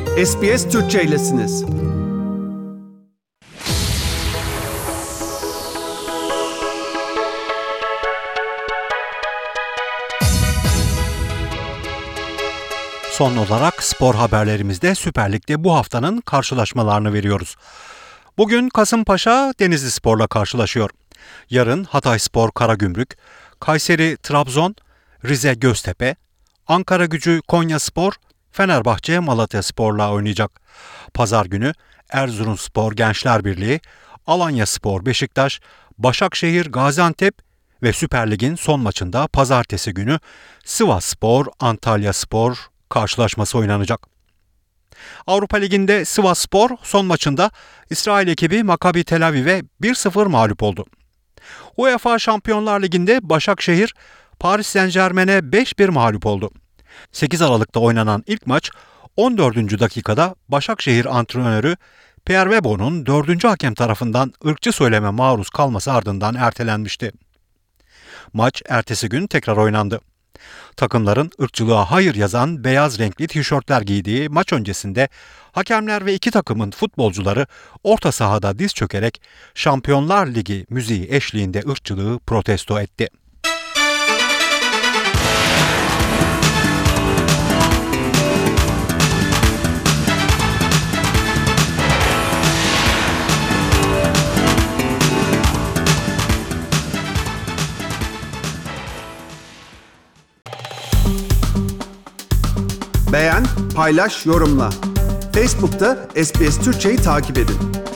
SBS Türkçe'ylesiniz. Son olarak spor haberlerimizde Süper Lig'de bu haftanın karşılaşmalarını veriyoruz. Bugün Kasımpaşa Denizlispor'la karşılaşıyor. Yarın Hatayspor Karagümrük, Kayseri Trabzon, Rize Göztepe, Ankaragücü Konyaspor, Fenerbahçe Malatyaspor'la oynayacak. Pazar günü Erzurumspor Gençler Birliği, Alanyaspor Beşiktaş, Başakşehir Gaziantep ve Süper Lig'in son maçında pazartesi günü Sivasspor Antalyaspor karşılaşması oynanacak. Avrupa Ligi'nde Sivasspor son maçında İsrail ekibi Maccabi Tel Aviv'e 1-0 mağlup oldu. UEFA Şampiyonlar Ligi'nde Başakşehir Paris Saint-Germain'e 5-1 mağlup oldu. 8 Aralık'ta oynanan ilk maç 14. dakikada Başakşehir antrenörü Pierre Webo'nun 4. hakem tarafından ırkçı söyleme maruz kalması ardından ertelenmişti. Maç ertesi gün tekrar oynandı. Takımların ırkçılığa hayır yazan beyaz renkli tişörtler giydiği maç öncesinde hakemler ve iki takımın futbolcuları orta sahada diz çökerek Şampiyonlar Ligi müziği eşliğinde ırkçılığı protesto etti. Beğen, paylaş, yorumla. Facebook'ta SBS Türkçe'yi takip edin.